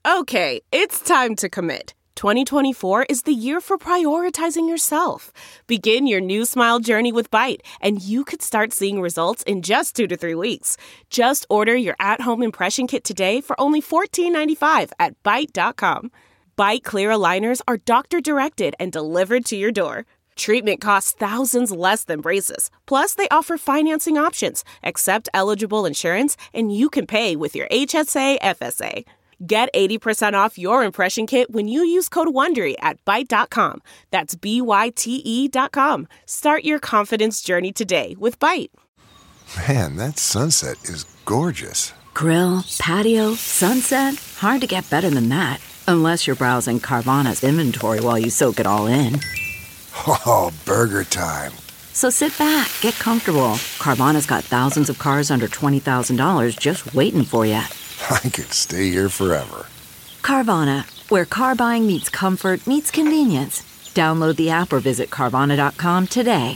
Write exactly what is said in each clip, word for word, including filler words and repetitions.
Okay, it's time to commit. twenty twenty-four is the year for prioritizing yourself. Begin your new smile journey with Byte, and you could start seeing results in just two to three weeks. Just order your at-home impression kit today for only fourteen ninety-five at byte dot com. Byte Clear aligners are doctor-directed and delivered to your door. Treatment costs thousands less than braces. Plus, they offer financing options, accept eligible insurance, and you can pay with your H S A F S A. Get eighty percent off your impression kit when you use code WONDERY at byte dot com. That's B Y T E dot com. Start your confidence journey today with Byte. Man, that sunset is gorgeous. Grill, patio, sunset. Hard to get better than that. Unless you're browsing Carvana's inventory while you soak it all in. Oh, burger time. So sit back, get comfortable. Carvana's got thousands of cars under twenty thousand dollars just waiting for you. I could stay here forever. Carvana, where car buying meets comfort, meets convenience. Download the app or visit Carvana dot com today.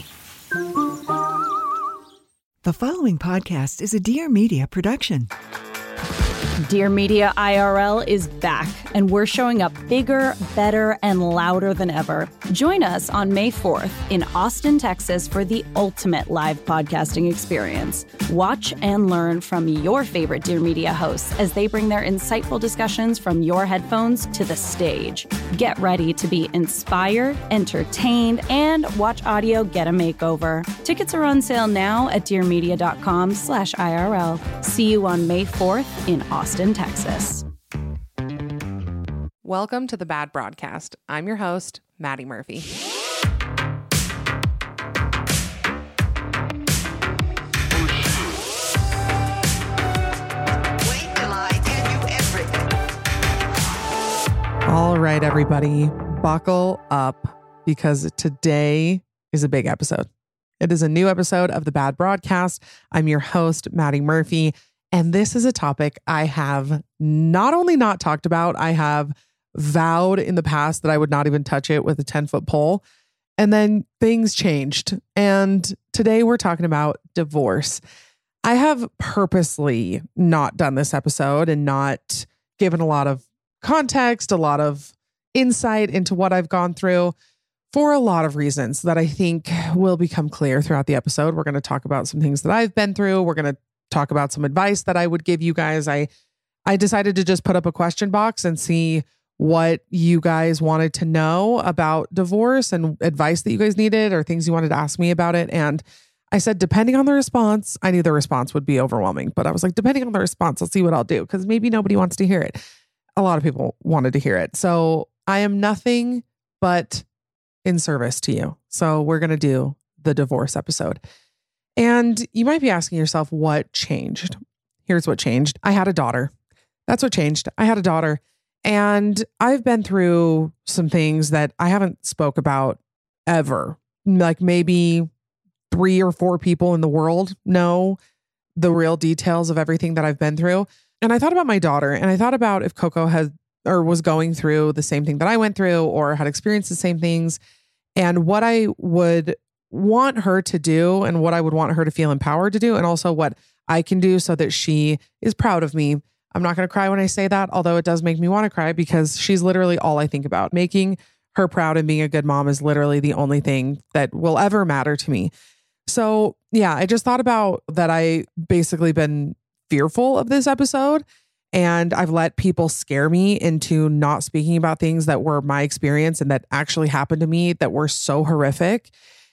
The following podcast is a Dear Media production. Dear Media I R L is back, and we're showing up bigger, better, and louder than ever. Join us on May fourth in Austin, Texas for the ultimate live podcasting experience. Watch and learn from your favorite Dear Media hosts as they bring their insightful discussions from your headphones to the stage. Get ready to be inspired, entertained, and watch audio get a makeover. Tickets are on sale now at dear media dot com slash I R L. See you on May fourth in Austin, Texas. Welcome to The Bad Broadcast. I'm your host, Maddie Murphy. Wait till I tell you everything. All right, everybody, buckle up because today is a big episode. It is a new episode of The Bad Broadcast. I'm your host, Maddie Murphy. And this is a topic I have not only not talked about, I have vowed in the past that I would not even touch it with a ten-foot pole. And then things changed. And today we're talking about divorce. I have purposely not done this episode and not given a lot of context, a lot of insight into what I've gone through for a lot of reasons that I think will become clear throughout the episode. We're going to talk about some things that I've been through. We're going to talk about some advice that I would give you guys. I I decided to just put up a question box and see what you guys wanted to know about divorce and advice that you guys needed or things you wanted to ask me about it. And I said, depending on the response, I knew the response would be overwhelming, but I was like, depending on the response, I'll see what I'll do because maybe nobody wants to hear it. A lot of people wanted to hear it. So I am nothing but in service to you. So we're going to do the divorce episode. And you might be asking yourself, what changed? Here's what changed. I had a daughter. That's what changed. I had a daughter. And I've been through some things that I haven't spoke about ever. Like maybe three or four people in the world know the real details of everything that I've been through. And I thought about my daughter, and I thought about if Coco had or was going through the same thing that I went through or had experienced the same things, and what I would want her to do and what I would want her to feel empowered to do, and also what I can do so that she is proud of me. I'm not going to cry when I say that, although it does make me want to cry because she's literally all I think about. Making her proud and being a good mom is literally the only thing that will ever matter to me. So yeah, I just thought about that. I basically been fearful of this episode, and I've let people scare me into not speaking about things that were my experience and that actually happened to me that were so horrific.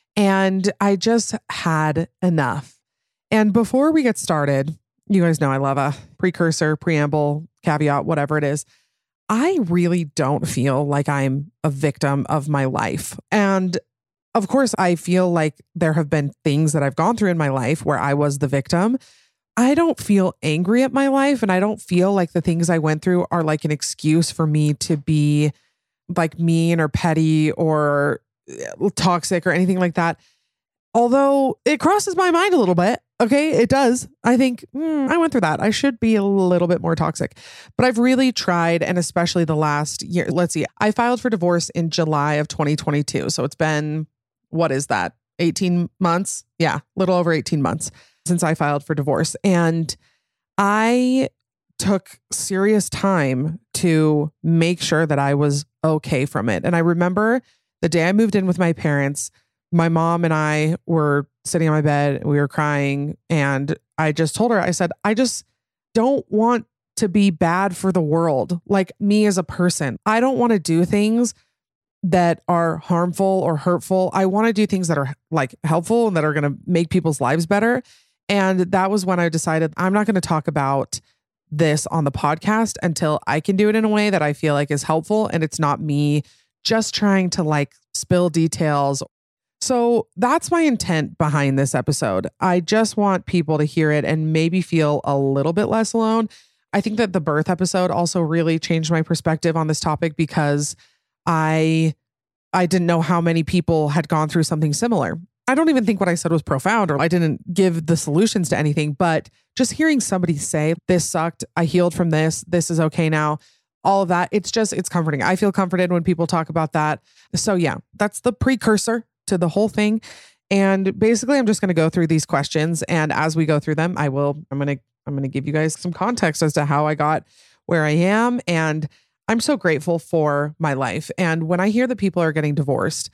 And I just had enough. And before we get started, you guys know I love a precursor, preamble, caveat, whatever it is. I really don't feel like I'm a victim of my life. And of course, I feel like there have been things that I've gone through in my life where I was the victim. I don't feel angry at my life, and I don't feel like the things I went through are like an excuse for me to be like mean or petty or toxic or anything like that. Although it crosses my mind a little bit. Okay, it does. I think mm, I went through that. I should be a little bit more toxic, but I've really tried. And especially the last year, let's see, I filed for divorce in July of twenty twenty-two. So it's been, what is that? eighteen months? Yeah, a little over eighteen months since I filed for divorce. And I took serious time to make sure that I was okay from it. And I remember the day I moved in with my parents, my mom and I were sitting on my bed, we were crying, and I just told her, I said, I just don't want to be bad for the world. Like me as a person, I don't want to do things that are harmful or hurtful. I want to do things that are like helpful and that are going to make people's lives better. And that was when I decided I'm not going to talk about this on the podcast until I can do it in a way that I feel like is helpful. And it's not me just trying to like spill details. So that's my intent behind this episode. I just want people to hear it and maybe feel a little bit less alone. I think that the birth episode also really changed my perspective on this topic because I I didn't know how many people had gone through something similar. I don't even think what I said was profound or I didn't give the solutions to anything, but just hearing somebody say, this sucked, I healed from this, this is okay now, all of that, it's just, it's comforting. I feel comforted when people talk about that. So yeah, that's the precursor to the whole thing. And basically, I'm just going to go through these questions. And as we go through them, I will, I'm going to, I'm going to give you guys some context as to how I got where I am. And I'm so grateful for my life. And when I hear that people are getting divorced,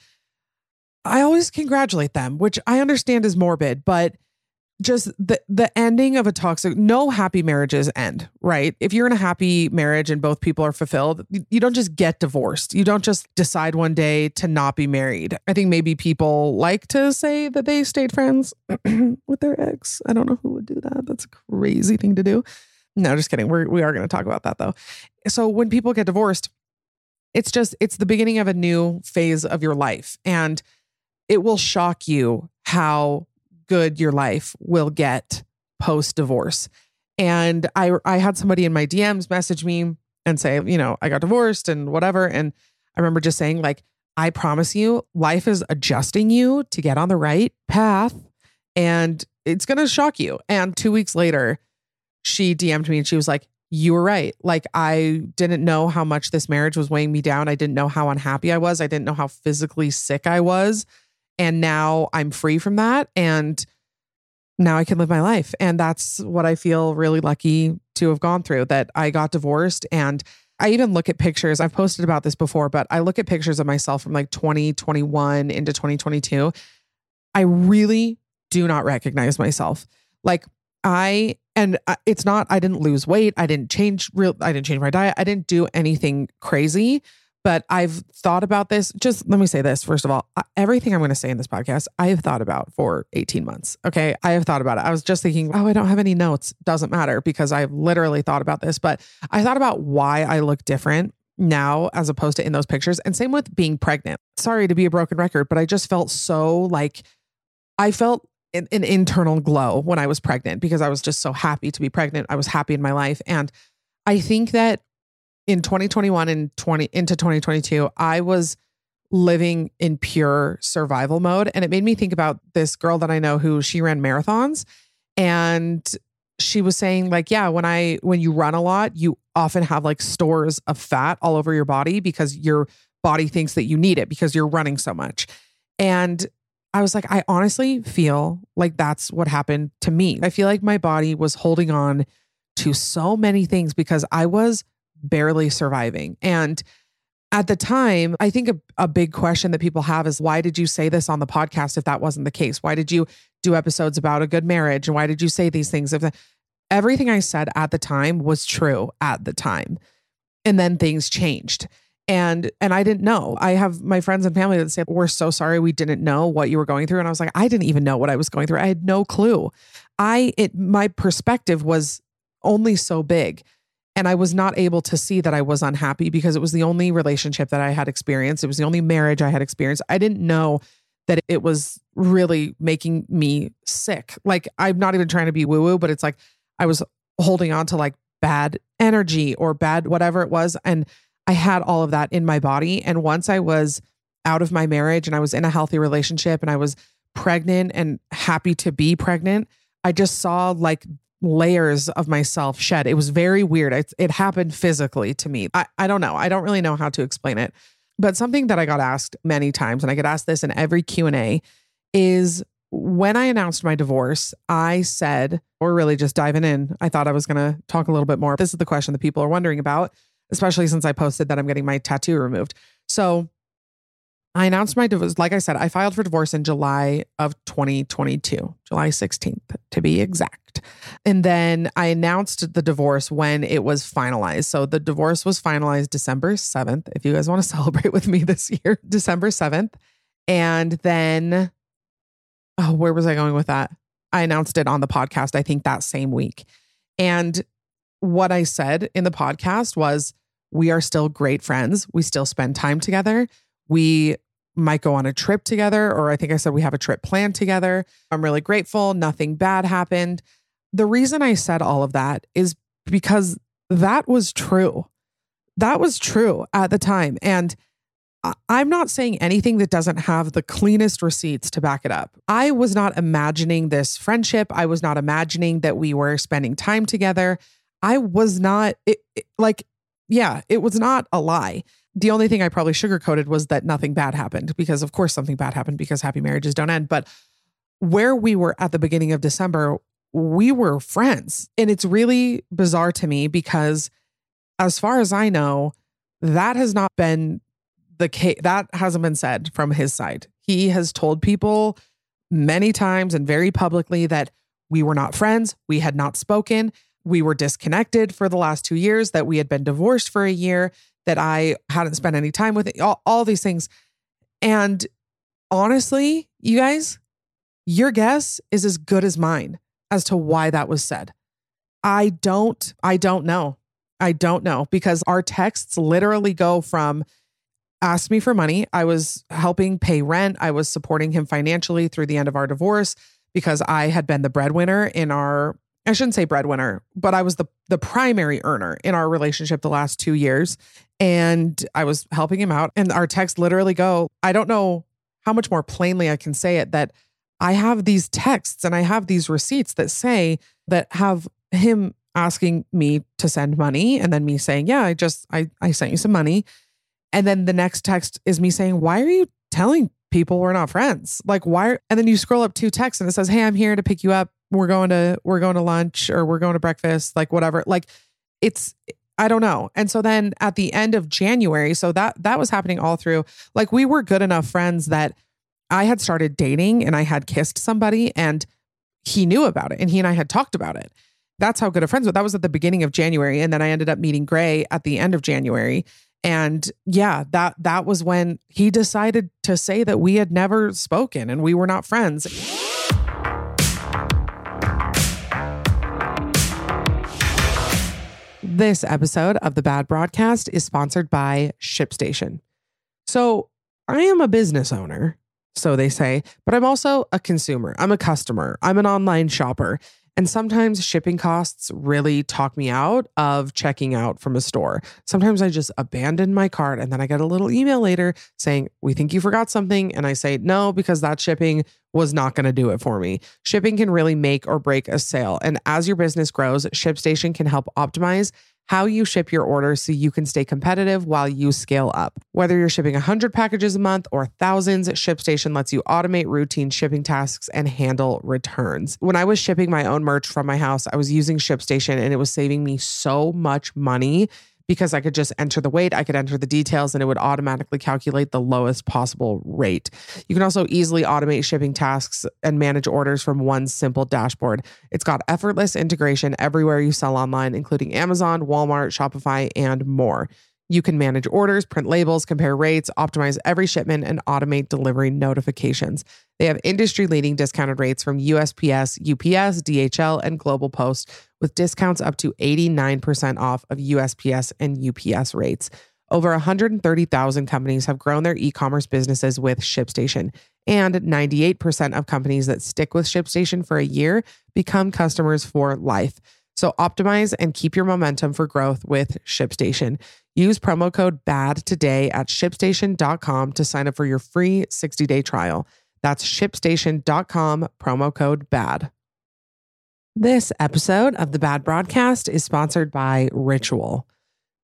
I always congratulate them, which I understand is morbid, but just the the ending of a toxic, no happy marriages end, right? If you're in a happy marriage and both people are fulfilled, you don't just get divorced. You don't just decide one day to not be married. I think maybe people like to say that they stayed friends with their ex. I don't know who would do that. That's a crazy thing to do. No, just kidding. We're, we are going to talk about that though. So when people get divorced, it's just, it's the beginning of a new phase of your life. And it will shock you how good your life will get post-divorce. And I I had somebody in my D Ms message me and say, you know, I got divorced and whatever. And I remember just saying like, I promise you, life is adjusting you to get on the right path and it's going to shock you. And two weeks later, she D M'd me and she was like, you were right. Like, I didn't know how much this marriage was weighing me down. I didn't know how unhappy I was. I didn't know how physically sick I was. And now I'm free from that. And now I can live my life. And that's what I feel really lucky to have gone through, that I got divorced. And I even look at pictures. I've posted about this before, but I look at pictures of myself from like twenty twenty-one into twenty twenty-two. I really do not recognize myself. Like I, and it's not, I didn't lose weight. I didn't change real, I didn't change my diet. I didn't do anything crazy. But I've thought about this. Just let me say this. First of all, everything I'm going to say in this podcast, I have thought about for eighteen months. Okay. I have thought about it. I was just thinking, oh, I don't have any notes. Doesn't matter because I've literally thought about this. But I thought about why I look different now as opposed to in those pictures. And same with being pregnant. Sorry to be a broken record, but I just felt so like I felt an, an internal glow when I was pregnant because I was just so happy to be pregnant. I was happy in my life. And I think that in twenty twenty-one and twenty into twenty twenty-two, I was living in pure survival mode. And it made me think about this girl that I know who she ran marathons. And she was saying like, yeah, when I, when you run a lot, you often have like stores of fat all over your body because your body thinks that you need it because you're running so much. And I was like, I honestly feel like that's what happened to me. I feel like my body was holding on to so many things because I was barely surviving. And at the time, I think a, a big question that people have is, why did you say this on the podcast if that wasn't the case? Why did you do episodes about a good marriage? And why did you say these things? If the, everything I said at the time was true at the time. And then things changed. And and I didn't know. I have my friends and family that say, we're so sorry we didn't know what you were going through. And I was like, I didn't even know what I was going through. I had no clue. I it my perspective was only so big. And I was not able to see that I was unhappy because it was the only relationship that I had experienced. It was the only marriage I had experienced. I didn't know that it was really making me sick. Like, I'm not even trying to be woo-woo, but it's like I was holding on to like bad energy or bad whatever it was. And I had all of that in my body. And once I was out of my marriage and I was in a healthy relationship and I was pregnant and happy to be pregnant, I just saw like layers of myself shed. It was very weird. It, it happened physically to me. I, I don't know. I don't really know how to explain it. But something that I got asked many times, and I get asked this in every Q and A, is when I announced my divorce, I said, or really just diving in, I thought I was going to talk a little bit more. This is the question that people are wondering about, especially since I posted that I'm getting my tattoo removed. So I announced my divorce. Like I said, I filed for divorce in July of twenty twenty-two, July sixteenth to be exact. And then I announced the divorce when it was finalized. So the divorce was finalized December seventh. If you guys want to celebrate with me this year, December seventh. And then, oh, where was I going with that? I announced it on the podcast, I think that same week. And what I said in the podcast was, we are still great friends. We still spend time together. We might go on a trip together, or I think I said we have a trip planned together. I'm really grateful. Nothing bad happened. The reason I said all of that is because that was true. That was true at the time. And I'm not saying anything that doesn't have the cleanest receipts to back it up. I was not imagining this friendship. I was not imagining that we were spending time together. I was not, it, it, like, yeah, it was not a lie. The only thing I probably sugarcoated was that nothing bad happened, because of course something bad happened, because happy marriages don't end. But where we were at the beginning of December, we were friends. And it's really bizarre to me because as far as I know, that has not been the case. That hasn't been said from his side. He has told people many times and very publicly that we were not friends. We had not spoken. We were disconnected for the last two years, that we had been divorced for a year, that I hadn't spent any time with it, all, all these things. And honestly, you guys, your guess is as good as mine as to why that was said. I don't, I don't know. I don't know, because our texts literally go from ask me for money. I was helping pay rent. I was supporting him financially through the end of our divorce because I had been the breadwinner in our, I shouldn't say breadwinner, but I was the, the primary earner in our relationship the last two years. And I was helping him out. And our texts literally go, I don't know how much more plainly I can say it, that I have these texts and I have these receipts that say, that have him asking me to send money. And then me saying, yeah, I just, I, I sent you some money. And then the next text is me saying, why are you telling people we're not friends? Like, why? And then you scroll up two texts and it says, hey, I'm here to pick you up. We're going to, we're going to lunch, or we're going to breakfast, like whatever. Like it's, I don't know. And so then at the end of January, so that, that was happening all through, like we were good enough friends that I had started dating and I had kissed somebody and he knew about it and he and I had talked about it. That's how good of friends were. That was at the beginning of January. And then I ended up meeting Gray at the end of January. And yeah, that, that was when he decided to say that we had never spoken and we were not friends. This episode of The Bad Broadcast is sponsored by ShipStation. So I am a business owner, so they say, but I'm also a consumer. I'm a customer. I'm an online shopper. And sometimes shipping costs really talk me out of checking out from a store. Sometimes I just abandon my cart and then I get a little email later saying, we think you forgot something. And I say, no, because that shipping was not going to do it for me. Shipping can really make or break a sale. And as your business grows, ShipStation can help optimize how you ship your orders so you can stay competitive while you scale up. Whether you're shipping one hundred packages a month or thousands, ShipStation lets you automate routine shipping tasks and handle returns. When I was shipping my own merch from my house, I was using ShipStation and it was saving me so much money because I could just enter the weight, I could enter the details, and it would automatically calculate the lowest possible rate. You can also easily automate shipping tasks and manage orders from one simple dashboard. It's got effortless integration everywhere you sell online, including Amazon, Walmart, Shopify, and more. You can manage orders, print labels, compare rates, optimize every shipment, and automate delivery notifications. They have industry-leading discounted rates from U S P S, U P S, D H L, and Global Post, with discounts up to eighty-nine percent off of U S P S and U P S rates. Over one hundred thirty thousand companies have grown their e-commerce businesses with ShipStation, and ninety-eight percent of companies that stick with ShipStation for a year become customers for life. So optimize and keep your momentum for growth with ShipStation. Use promo code BAD today at shipstation dot com to sign up for your free sixty-day trial. That's shipstation dot com, promo code BAD. This episode of The Bad Broadcast is sponsored by Ritual.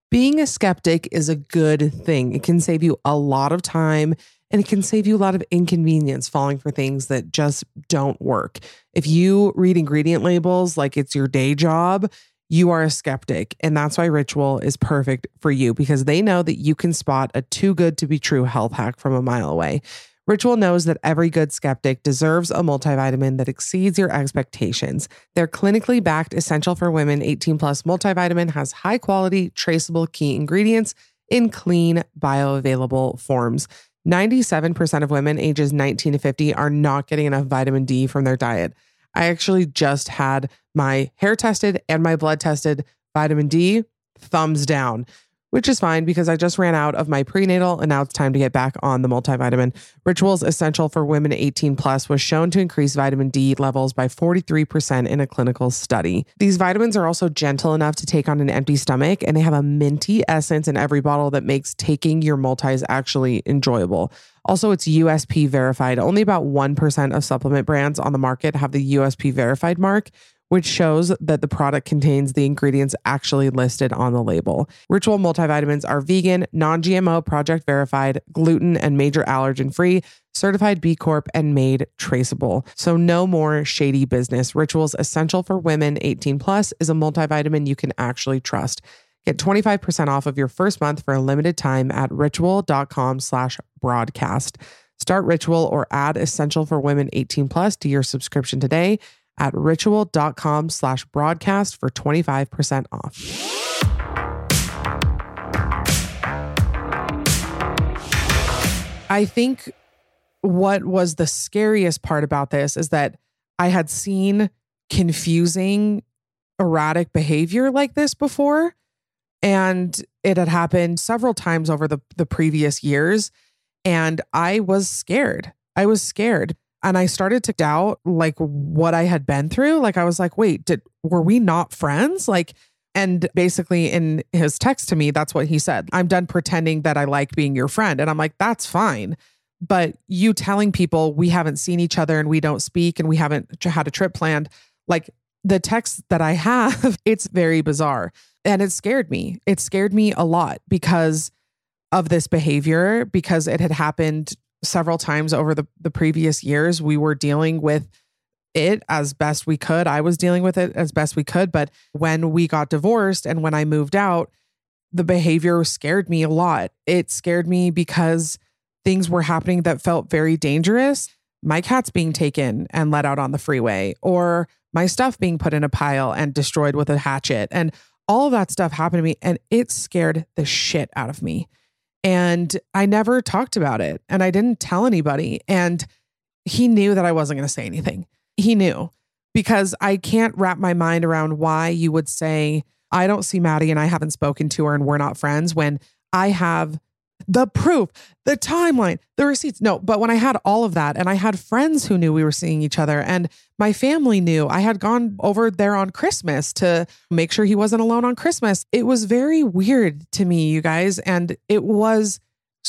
Being a skeptic is a good thing. It can save you a lot of time and it can save you a lot of inconvenience falling for things that just don't work. If you read ingredient labels like it's your day job, you are a skeptic. And that's why Ritual is perfect for you, because they know that you can spot a too good to be true health hack from a mile away. Ritual knows that every good skeptic deserves a multivitamin that exceeds your expectations. Their clinically backed Essential for Women eighteen plus multivitamin has high quality, traceable key ingredients in clean, bioavailable forms. ninety-seven percent of women ages nineteen to fifty are not getting enough vitamin D from their diet. I actually just had my hair tested and my blood tested. Vitamin D, thumbs down, which is fine because I just ran out of my prenatal and now it's time to get back on the multivitamin. Ritual's Essential for Women eighteen plus was shown to increase vitamin D levels by forty-three percent in a clinical study. These vitamins are also gentle enough to take on an empty stomach, and they have a minty essence in every bottle that makes taking your multis actually enjoyable. Also, it's U S P verified. Only about one percent of supplement brands on the market have the U S P verified mark, which shows that the product contains the ingredients actually listed on the label. Ritual multivitamins are vegan, non-G M O, project verified, gluten and major allergen free, certified B Corp, and made traceable. So no more shady business. Ritual's Essential for Women eighteen plus is a multivitamin you can actually trust. Get twenty-five percent off of your first month for a limited time at ritual.com slash broadcast. Start Ritual or add Essential for Women eighteen plus to your subscription today at ritual.com slash broadcast for twenty-five percent off. I think what was the scariest part about this is that I had seen confusing, erratic behavior like this before. And it had happened several times over the, the previous years. And I was scared. I was scared. And I started to doubt like what I had been through. Like I was like, wait, did were we not friends? Like, and basically in his text to me, that's what he said. I'm done pretending that I like being your friend. And I'm like, that's fine. But you telling people we haven't seen each other and we don't speak and we haven't had a trip planned, like the text that I have, it's very bizarre. And it scared me. It scared me a lot because of this behavior, because it had happened several times over the, the previous years. We were dealing with it as best we could. I was dealing with it as best we could. But when we got divorced and when I moved out, the behavior scared me a lot. It scared me because things were happening that felt very dangerous. My cat's being taken and let out on the freeway, or my stuff being put in a pile and destroyed with a hatchet. And all of that stuff happened to me and it scared the shit out of me. And I never talked about it and I didn't tell anybody. And he knew that I wasn't going to say anything. He knew, because I can't wrap my mind around why you would say, I don't see Maddie and I haven't spoken to her and we're not friends, when I have the proof, the timeline, the receipts. No, but when I had all of that and I had friends who knew we were seeing each other and my family knew, I had gone over there on Christmas to make sure he wasn't alone on Christmas. It was very weird to me, you guys. And it was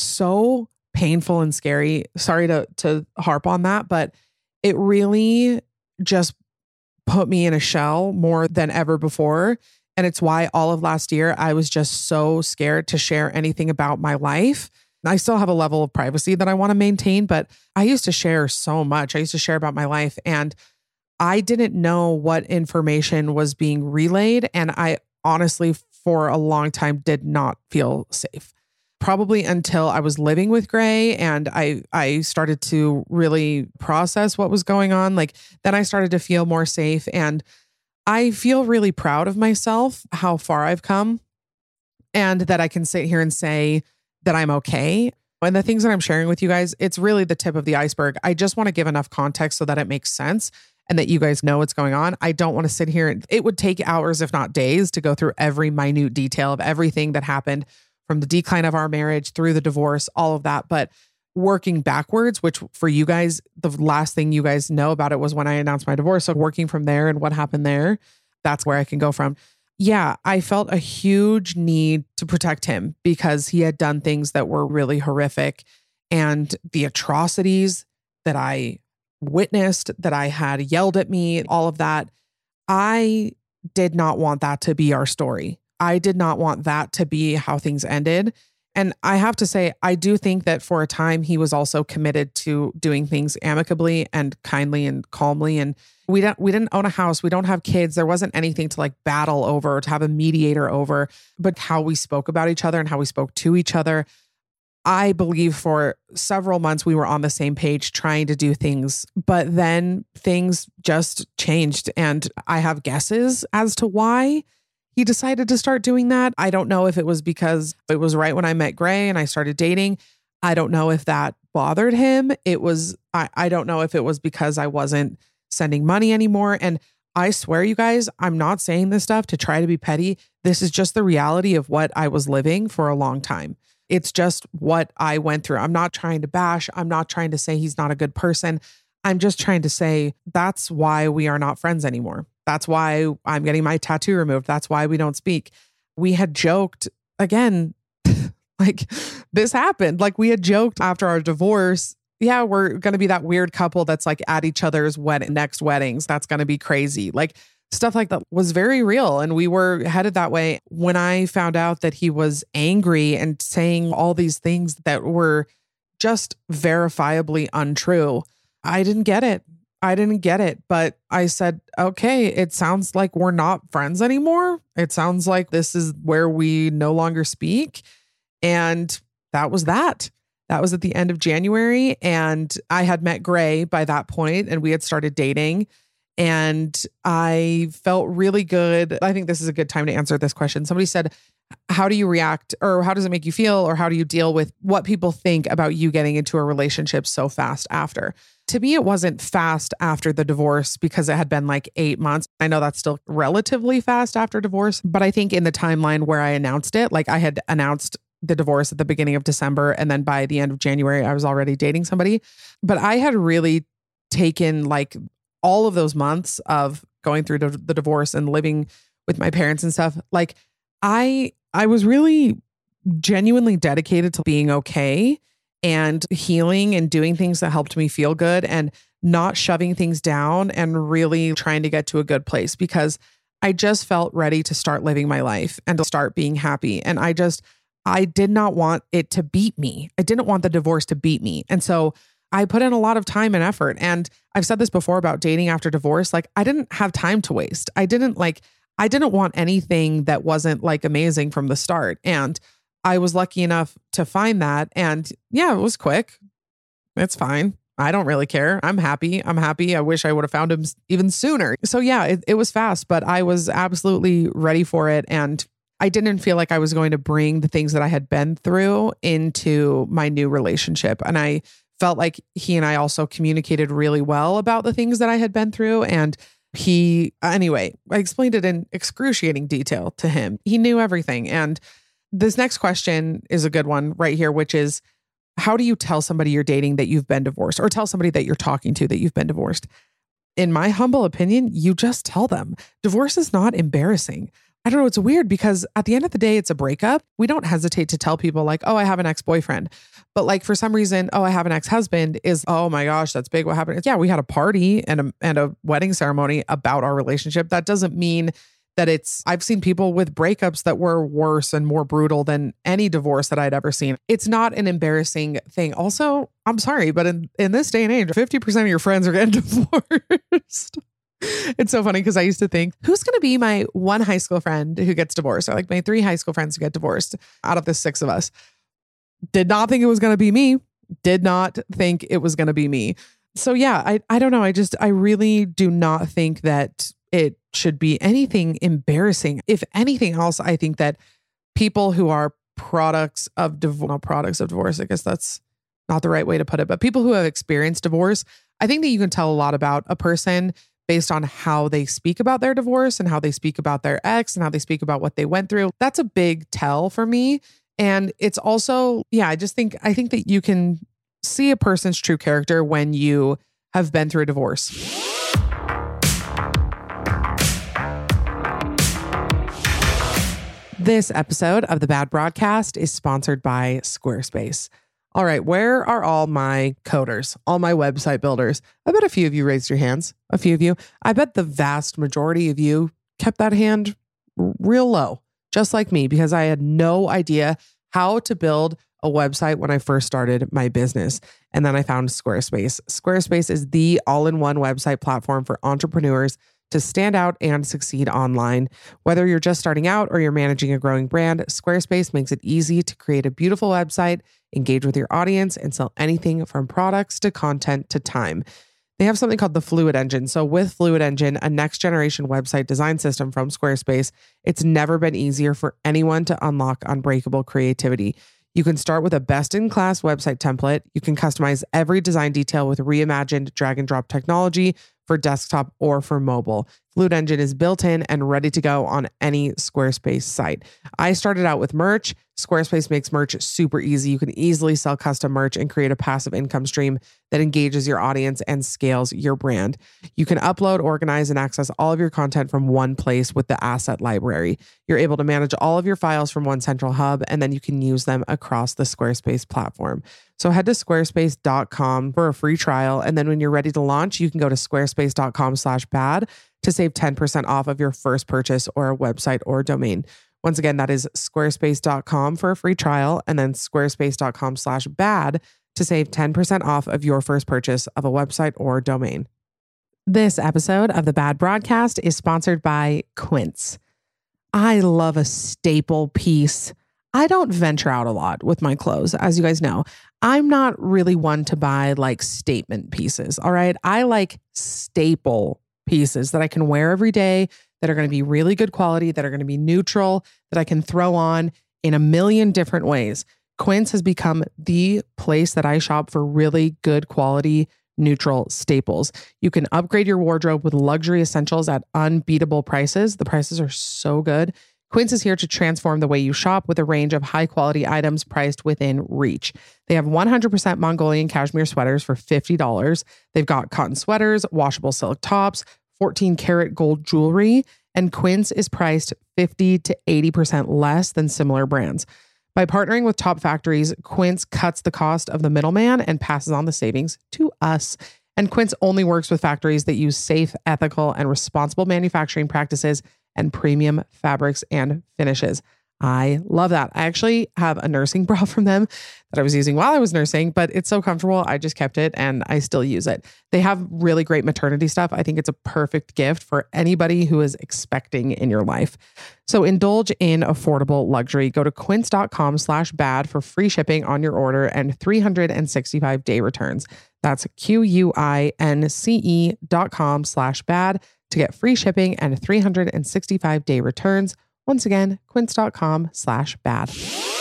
so painful and scary. Sorry to, to harp on that, but it really just put me in a shell more than ever before. And it's why all of last year, I was just so scared to share anything about my life. I still have a level of privacy that I want to maintain, but I used to share so much. I used to share about my life and I didn't know what information was being relayed. And I honestly, for a long time, did not feel safe. Probably until I was living with Gray and I, I started to really process what was going on. Like then I started to feel more safe, and I feel really proud of myself, how far I've come, and that I can sit here and say that I'm okay. And the things that I'm sharing with you guys, it's really the tip of the iceberg. I just want to give enough context so that it makes sense and that you guys know what's going on. I don't want to sit here. It would take hours, if not days, to go through every minute detail of everything that happened from the decline of our marriage through the divorce, all of that. But working backwards, which for you guys, the last thing you guys know about it was when I announced my divorce. So working from there and what happened there, that's where I can go from. Yeah, I felt a huge need to protect him because he had done things that were really horrific, and the atrocities that I witnessed, that I had yelled at me, all of that. I did not want that to be our story. I did not want that to be how things ended. And I have to say, I do think that for a time he was also committed to doing things amicably and kindly and calmly. And we don't, we didn't own a house. We don't have kids. There wasn't anything to like battle over or to have a mediator over, but how we spoke about each other and how we spoke to each other. I believe for several months we were on the same page trying to do things, but then things just changed. And I have guesses as to why he decided to start doing that. I don't know if it was because it was right when I met Gray and I started dating. I don't know if that bothered him. It was, I, I don't know if it was because I wasn't sending money anymore. And I swear, you guys, I'm not saying this stuff to try to be petty. This is just the reality of what I was living for a long time. It's just what I went through. I'm not trying to bash. I'm not trying to say he's not a good person. I'm just trying to say that's why we are not friends anymore. That's why I'm getting my tattoo removed. That's why we don't speak. We had joked again, like this happened. Like we had joked after our divorce. Yeah, we're going to be that weird couple that's like at each other's wed- next weddings. That's going to be crazy. Like stuff like that was very real. And we were headed that way. When I found out that he was angry and saying all these things that were just verifiably untrue, I didn't get it. I didn't get it, but I said, okay, it sounds like we're not friends anymore. It sounds like this is where we no longer speak. And that was that. That was at the end of January. And I had met Gray by that point and we had started dating. And I felt really good. I think this is a good time to answer this question. Somebody said, how do you react or how does it make you feel or how do you deal with what people think about you getting into a relationship so fast after? To me, it wasn't fast after the divorce because it had been like eight months. I know that's still relatively fast after divorce, but I think in the timeline where I announced it, like I had announced the divorce at the beginning of December. And then by the end of January, I was already dating somebody. But I had really taken like all of those months of going through the, the divorce and living with my parents and stuff. Like I, I was really genuinely dedicated to being okay and healing and doing things that helped me feel good and not shoving things down and really trying to get to a good place because I just felt ready to start living my life and to start being happy. And I just, I did not want it to beat me. I didn't want the divorce to beat me. And so I put in a lot of time and effort. And I've said this before about dating after divorce. Like I didn't have time to waste. I didn't like, I didn't want anything that wasn't like amazing from the start. And I was lucky enough to find that. And yeah, it was quick. It's fine. I don't really care. I'm happy. I'm happy. I wish I would have found him even sooner. So yeah, it, it was fast, but I was absolutely ready for it. And I didn't feel like I was going to bring the things that I had been through into my new relationship. And I felt like he and I also communicated really well about the things that I had been through. And he, anyway, I explained it in excruciating detail to him. He knew everything. And this next question is a good one right here, which is, how do you tell somebody you're dating that you've been divorced or tell somebody that you're talking to that you've been divorced? In my humble opinion, you just tell them. Divorce is not embarrassing. I don't know. It's weird because at the end of the day, it's a breakup. We don't hesitate to tell people like, oh, I have an ex-boyfriend. But like for some reason, oh, I have an ex-husband is, oh my gosh, that's big. What happened? It's, yeah, we had a party and a, and a wedding ceremony about our relationship. That doesn't mean that it's, I've seen people with breakups that were worse and more brutal than any divorce that I'd ever seen. It's not an embarrassing thing. Also, I'm sorry, but in, in this day and age, fifty percent of your friends are getting divorced. It's so funny because I used to think, who's going to be my one high school friend who gets divorced? Or like my three high school friends who get divorced out of the six of us. Did not think it was going to be me. Did not think it was going to be me. So yeah, I, I don't know. I just, I really do not think that it should be anything embarrassing. If anything else, I think that people who are products of divorce, not products of divorce, I guess that's not the right way to put it, but people who have experienced divorce, I think that you can tell a lot about a person based on how they speak about their divorce and how they speak about their ex and how they speak about what they went through. That's a big tell for me. And it's also, yeah, I just think, I think that you can see a person's true character when you have been through a divorce. This episode of The Bad Broadcast is sponsored by Squarespace. All right, where are all my coders, all my website builders? I bet a few of you raised your hands, a few of you. I bet the vast majority of you kept that hand real low. just like me, because I had no idea how to build a website when I first started my business. And then I found Squarespace. Squarespace is the all-in-one website platform for entrepreneurs to stand out and succeed online. Whether you're just starting out or you're managing a growing brand, Squarespace makes it easy to create a beautiful website, engage with your audience, and sell anything from products to content to time. They have something called the Fluid Engine. So with Fluid Engine, a next generation website design system from Squarespace, it's never been easier for anyone to unlock unbreakable creativity. You can start with a best-in-class website template. You can customize every design detail with reimagined drag and drop technology for desktop or for mobile. Fluid Engine is built in and ready to go on any Squarespace site. I started out with merch. Squarespace makes merch super easy. You can easily sell custom merch and create a passive income stream that engages your audience and scales your brand. You can upload, organize, and access all of your content from one place with the asset library. You're able to manage all of your files from one central hub, and then you can use them across the Squarespace platform. So head to squarespace dot com for a free trial. And then when you're ready to launch, you can go to squarespace dot com slash bad to save ten percent off of your first purchase or a website or domain. Once again, that is squarespace dot com for a free trial, and then squarespace dot com slash bad to save ten percent off of your first purchase of a website or domain. This episode of the Bad Broadcast is sponsored by Quince. I love a staple piece. I don't venture out a lot with my clothes, as you guys know. I'm not really one to buy like statement pieces. All right. I like staple pieces that I can wear every day, that are going to be really good quality, that are going to be neutral, that I can throw on in a million different ways. Quince has become the place that I shop for really good quality, neutral staples. You can upgrade your wardrobe with luxury essentials at unbeatable prices. The prices are so good. Quince is here to transform the way you shop with a range of high quality items priced within reach. They have one hundred percent Mongolian cashmere sweaters for fifty dollars. They've got cotton sweaters, washable silk tops, fourteen karat gold jewelry, and Quince is priced fifty to eighty percent less than similar brands. By partnering with top factories, Quince cuts the cost of the middleman and passes on the savings to us. And Quince only works with factories that use safe, ethical, and responsible manufacturing practices and premium fabrics and finishes. I love that. I actually have a nursing bra from them that I was using while I was nursing, but it's so comfortable. I just kept it and I still use it. They have really great maternity stuff. I think it's a perfect gift for anybody who is expecting in your life. So indulge in affordable luxury. Go to quince dot com slash bad for free shipping on your order and three hundred sixty-five day returns. That's Q U I N C E dot com slash bad to get free shipping and three hundred sixty-five day returns. Once again, quince dot com slash bad.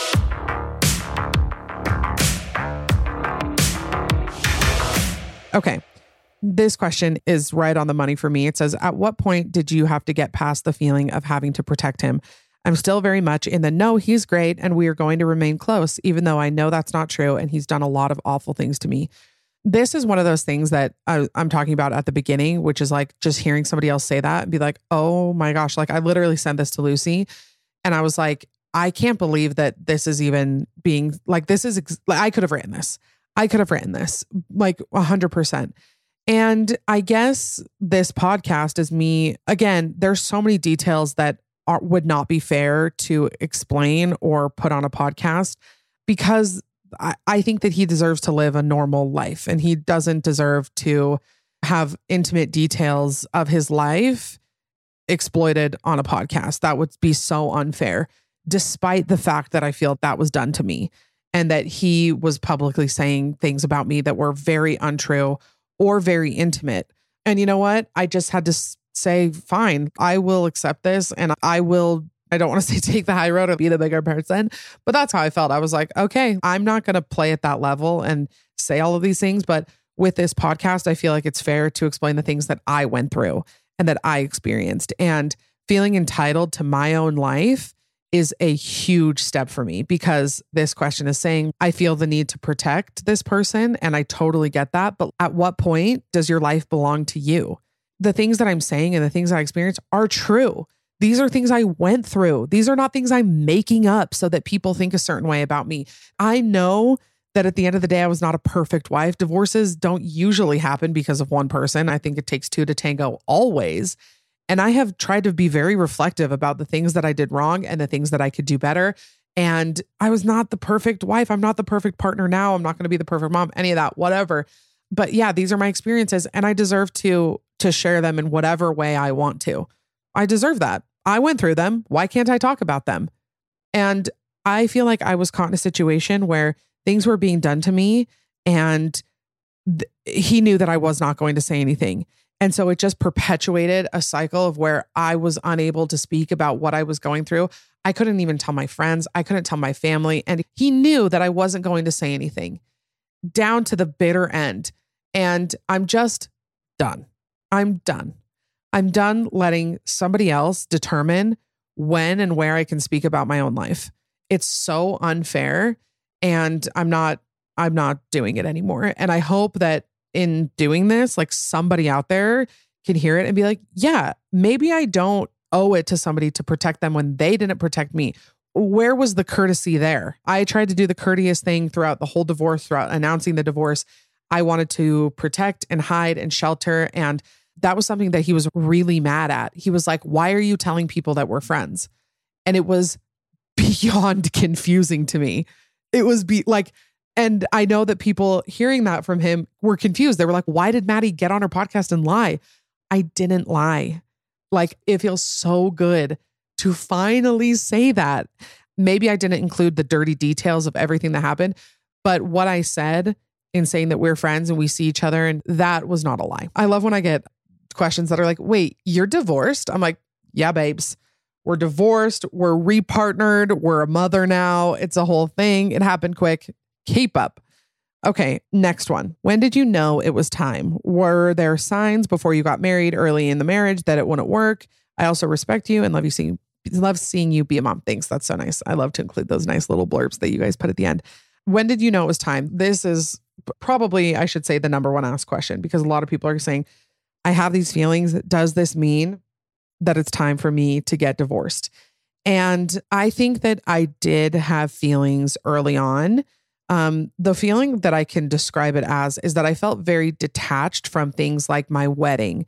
Okay. This question is right on the money for me. It says, at what point did you have to get past the feeling of having to protect him? I'm still very much in the no, he's great and we are going to remain close, even though I know that's not true and he's done a lot of awful things to me. This is one of those things that I, I'm talking about at the beginning, which is like just hearing somebody else say that and be like, oh my gosh, like I literally sent this to Lucy and I was like, I can't believe that this is even being like, this is, ex- like, I could have written this. I could have written this like a hundred percent. And I guess this podcast is me, again, there's so many details that are, would not be fair to explain or put on a podcast because I, I think that he deserves to live a normal life and he doesn't deserve to have intimate details of his life exploited on a podcast. That would be so unfair, despite the fact that I feel that was done to me and that he was publicly saying things about me that were very untrue or very intimate. And you know what? I just had to say, fine, I will accept this and I will, I don't want to say take the high road or be the bigger person, but that's how I felt. I was like, okay, I'm not going to play at that level and say all of these things. But with this podcast, I feel like it's fair to explain the things that I went through and that I experienced. And feeling entitled to my own life is a huge step for me because this question is saying, I feel the need to protect this person. And I totally get that. But at what point does your life belong to you? The things that I'm saying and the things I experienced are true. These are things I went through. These are not things I'm making up so that people think a certain way about me. I know that at the end of the day, I was not a perfect wife. Divorces don't usually happen because of one person. I think it takes two to tango always. And I have tried to be very reflective about the things that I did wrong and the things that I could do better. And I was not the perfect wife. I'm not the perfect partner now. I'm not going to be the perfect mom, any of that, whatever. But yeah, these are my experiences and I deserve to, to share them in whatever way I want to. I deserve that. I went through them. Why can't I talk about them? And I feel like I was caught in a situation where things were being done to me and th- he knew that I was not going to say anything. And so it just perpetuated a cycle of where I was unable to speak about what I was going through. I couldn't even tell my friends. I couldn't tell my family. And he knew that I wasn't going to say anything down to the bitter end. And I'm just done. I'm done. I'm done letting somebody else determine when and where I can speak about my own life. It's so unfair. And I'm not, I'm not doing it anymore. And I hope that in doing this, like somebody out there can hear it and be like, yeah, maybe I don't owe it to somebody to protect them when they didn't protect me. Where was the courtesy there? I tried to do the courteous thing throughout the whole divorce, throughout announcing the divorce. I wanted to protect and hide and shelter. And that was something that he was really mad at. He was like, why are you telling people that we're friends? And it was beyond confusing to me. It was be like, and I know that people hearing that from him were confused. They were like, why did Maddie get on her podcast and lie? I didn't lie. Like, it feels so good to finally say that. Maybe I didn't include the dirty details of everything that happened, but what I said in saying that we're friends and we see each other, and that was not a lie. I love when I get questions that are like, wait, you're divorced? I'm like, yeah, babes. We're divorced. We're repartnered. We're a mother now. It's a whole thing. It happened quick. Keep up. Okay, next one. When did you know it was time? Were there signs before you got married, early in the marriage, that it wouldn't work? I also respect you and love you seeing love seeing you be a mom. Thanks. That's so nice. I love to include those nice little blurbs that you guys put at the end. When did you know it was time? This is probably, I should say, the number one asked question, because a lot of people are saying, I have these feelings. Does this mean that it's time for me to get divorced? And I think that I did have feelings early on. Um, the feeling that I can describe it as is that I felt very detached from things like my wedding.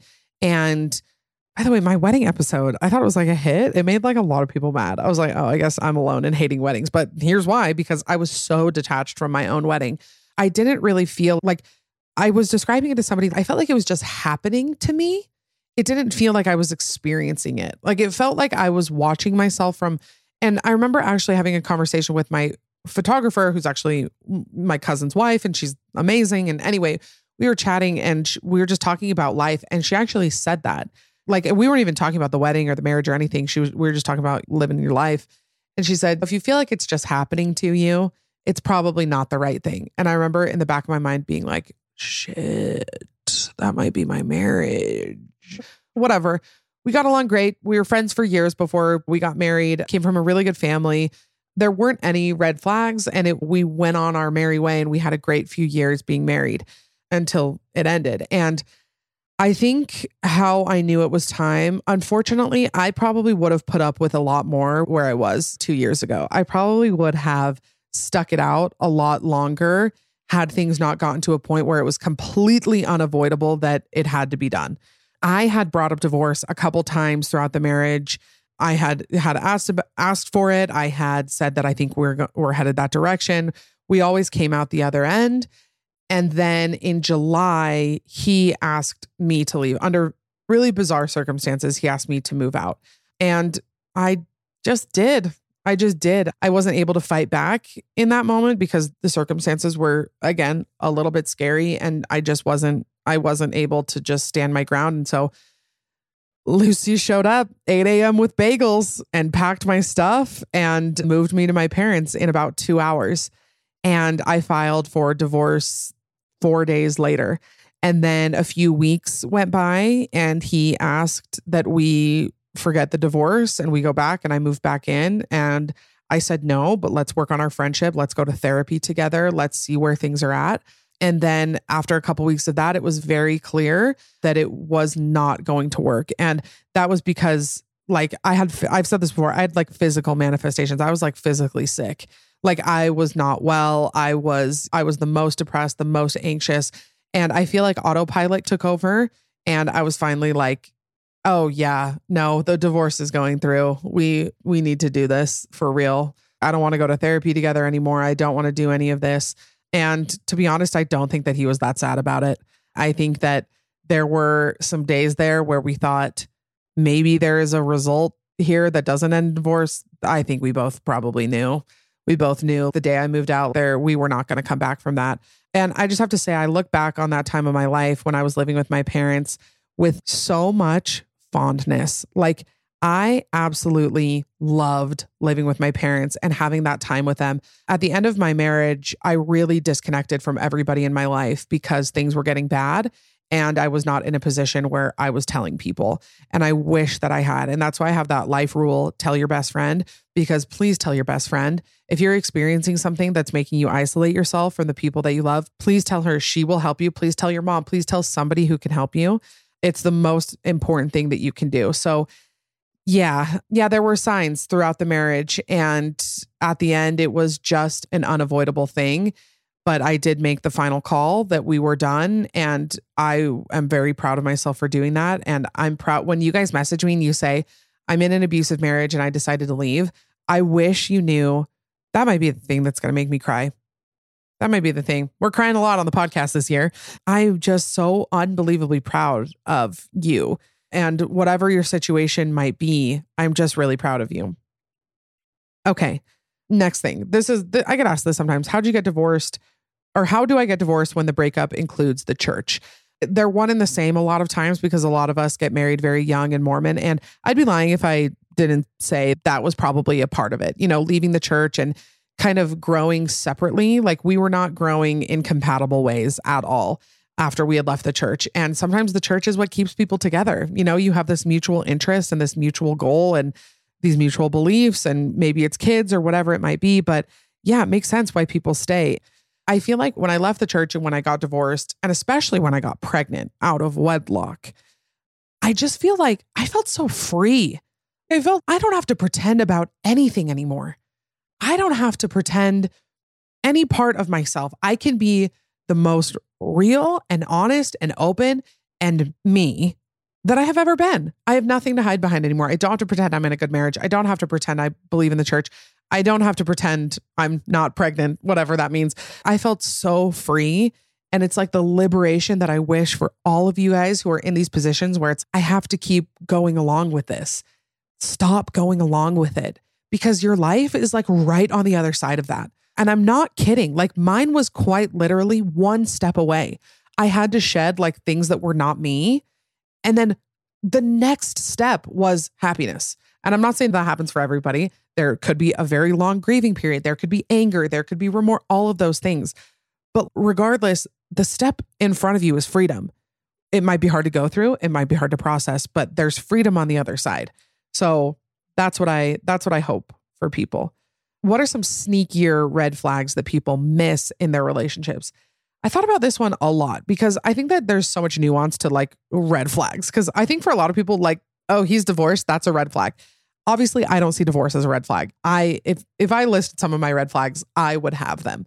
And by the way, my wedding episode, I thought it was like a hit. It made like a lot of people mad. I was like, oh, I guess I'm alone in hating weddings. But here's why, because I was so detached from my own wedding. I didn't really feel like I was describing it to somebody. I felt like it was just happening to me. It didn't feel like I was experiencing it. Like it felt like I was watching myself from, and I remember actually having a conversation with my photographer, who's actually my cousin's wife, and she's amazing. And anyway, we were chatting and sh- we were just talking about life. And she actually said that, like, we weren't even talking about the wedding or the marriage or anything. She was, we were just talking about living your life. And she said, if you feel like it's just happening to you, it's probably not the right thing. And I remember in the back of my mind being like, shit, that might be my marriage. Whatever. We got along great. We were friends for years before we got married, came from a really good family. There weren't any red flags, and it, we went on our merry way, and we had a great few years being married until it ended. And I think how I knew it was time, unfortunately, I probably would have put up with a lot more where I was two years ago. I probably would have stuck it out a lot longer had things not gotten to a point where it was completely unavoidable that it had to be done. I had brought up divorce a couple times throughout the marriage. I had had asked asked for it. I had said that I think we're we're headed that direction. We always came out the other end. And then in July, he asked me to leave under really bizarre circumstances. He asked me to move out, and I just did. I just did. I wasn't able to fight back in that moment because the circumstances were, again, a little bit scary, and I just wasn't. I wasn't able to just stand my ground, and so Lucy showed up eight a.m. with bagels and packed my stuff and moved me to my parents in about two hours. And I filed for divorce four days later. And then a few weeks went by and he asked that we forget the divorce and we go back, and I moved back in. And I said, no, but let's work on our friendship. Let's go to therapy together. Let's see where things are at. And then after a couple of weeks of that, it was very clear that it was not going to work. And that was because, like, I had, I've said this before, I had like physical manifestations. I was like physically sick. Like I was not well. I was, I was the most depressed, the most anxious. And I feel like autopilot took over, and I was finally like, Oh yeah. No, the divorce is going through. We we need to do this for real. I don't want to go to therapy together anymore. I don't want to do any of this. And to be honest, I don't think that he was that sad about it. I think that there were some days there where we thought maybe there is a result here that doesn't end divorce. I think we both probably knew. We both knew the day I moved out there, we were not going to come back from that. And I just have to say, I look back on that time of my life when I was living with my parents with so much fondness. Like, I absolutely loved living with my parents and having that time with them. At the end of my marriage, I really disconnected from everybody in my life because things were getting bad. And I was not in a position where I was telling people. And I wish that I had. And that's why I have that life rule, tell your best friend, because please tell your best friend. If you're experiencing something that's making you isolate yourself from the people that you love, please tell her. She will help you. Please tell your mom. Please tell somebody who can help you. It's the most important thing that you can do. So yeah, yeah, there were signs throughout the marriage. And at the end, it was just an unavoidable thing. But I did make the final call that we were done. And I am very proud of myself for doing that. And I'm proud when you guys message me and you say, I'm in an abusive marriage and I decided to leave. I wish you knew that might be the thing that's going to make me cry. That might be the thing. We're crying a lot on the podcast this year. I'm just so unbelievably proud of you. And whatever your situation might be, I'm just really proud of you. Okay. Next thing. This is, I get asked this sometimes. How'd you get divorced? Or how do I get divorced when the breakup includes the church? They're one and the same a lot of times because a lot of us get married very young and Mormon. And I'd be lying if I didn't say that was probably a part of it. You know, leaving the church and kind of growing separately. Like, we were not growing in compatible ways at all after we had left the church. And sometimes the church is what keeps people together. You know, you have this mutual interest and this mutual goal and these mutual beliefs, and maybe it's kids or whatever it might be. But yeah, it makes sense why people stay. I feel like when I left the church and when I got divorced, and especially when I got pregnant out of wedlock, I just feel like I felt so free. I felt I don't have to pretend about anything anymore. I don't have to pretend any part of myself. I can be the most real and honest and open and me that I have ever been. I have nothing to hide behind anymore. I don't have to pretend I'm in a good marriage. I don't have to pretend I believe in the church. I don't have to pretend I'm not pregnant, whatever that means. I felt so free. And it's like the liberation that I wish for all of you guys who are in these positions where it's, I have to keep going along with this. Stop going along with it, because your life is like right on the other side of that. And I'm not kidding. Like, mine was quite literally one step away. I had to shed like things that were not me. And then the next step was happiness. And I'm not saying that happens for everybody. There could be a very long grieving period. There could be anger. There could be remorse, all of those things. But regardless, the step in front of you is freedom. It might be hard to go through. It might be hard to process, but there's freedom on the other side. So that's what I, that's what I hope for people. What are some sneakier red flags that people miss in their relationships? I thought about this one a lot because I think that there's so much nuance to like red flags. Because I think for a lot of people, like, oh, he's divorced, that's a red flag. Obviously, I don't see divorce as a red flag. I if if I listed some of my red flags, I would have them.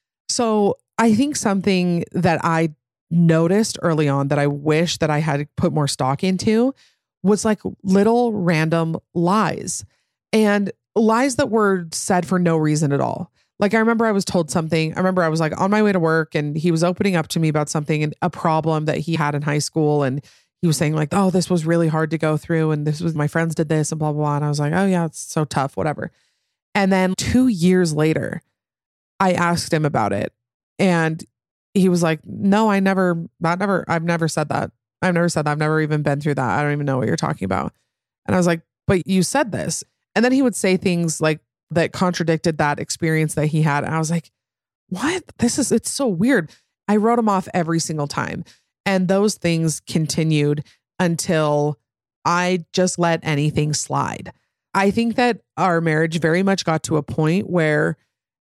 So I think something that I noticed early on that I wish that I had put more stock into was like little random lies, and lies that were said for no reason at all. Like, I remember I was told something. I remember I was like on my way to work and he was opening up to me about something and a problem that he had in high school. And he was saying like, oh, this was really hard to go through. And this was, my friends did this and blah, blah, blah. And I was like, oh yeah, it's so tough, whatever. And then two years later, I asked him about it. And he was like, no, I never, that never, I've never said that. I've never said that. I've never even been through that. I don't even know what you're talking about. And I was like, but you said this. And then he would say things like that contradicted that experience that he had. And I was like, what? This is, it's so weird. I wrote him off every single time. And those things continued until I just let anything slide. I think that our marriage very much got to a point where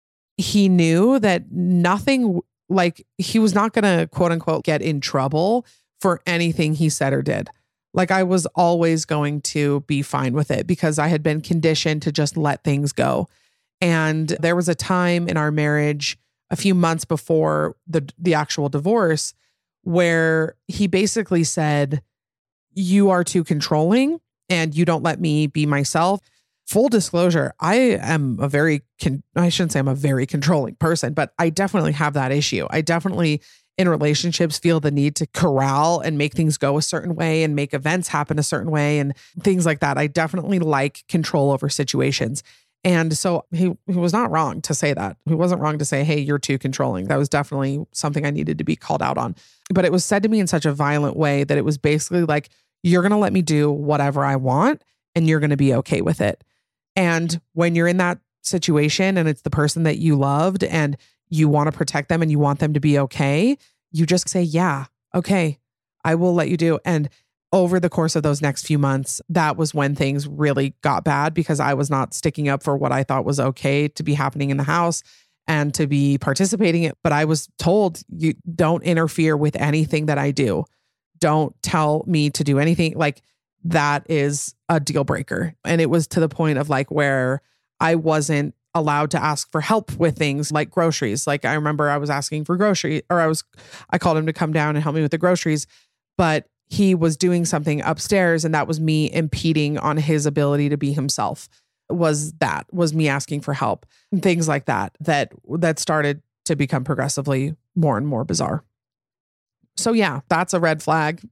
he knew that nothing, like he was not going to quote unquote get in trouble for anything he said or did. Like, I was always going to be fine with it because I had been conditioned to just let things go. And there was a time in our marriage a few months before the the actual divorce where he basically said, you are too controlling and you don't let me be myself. Full disclosure, I am a very, con- I shouldn't say I'm a very controlling person, but I definitely have that issue. I definitely in relationships feel the need to corral and make things go a certain way and make events happen a certain way and things like that. I definitely like control over situations. And so he, he was not wrong to say that. He wasn't wrong to say, hey, you're too controlling. That was definitely something I needed to be called out on. But it was said to me in such a violent way that it was basically like, you're going to let me do whatever I want and you're going to be okay with it. And when you're in that situation and it's the person that you loved and you want to protect them and you want them to be okay, you just say, yeah, okay, I will let you do. And over the course of those next few months, that was when things really got bad because I was not sticking up for what I thought was okay to be happening in the house and to be participating in it. But I was told, you don't interfere with anything that I do. Don't tell me to do anything. Like that is a deal breaker. And it was to the point of like where I wasn't allowed to ask for help with things like groceries. Like I remember I was asking for grocery or I was, I called him to come down and help me with the groceries, but he was doing something upstairs and that was me impeding on his ability to be himself. Was that, was me asking for help and things like that, that, that started to become progressively more and more bizarre. So yeah, that's a red flag.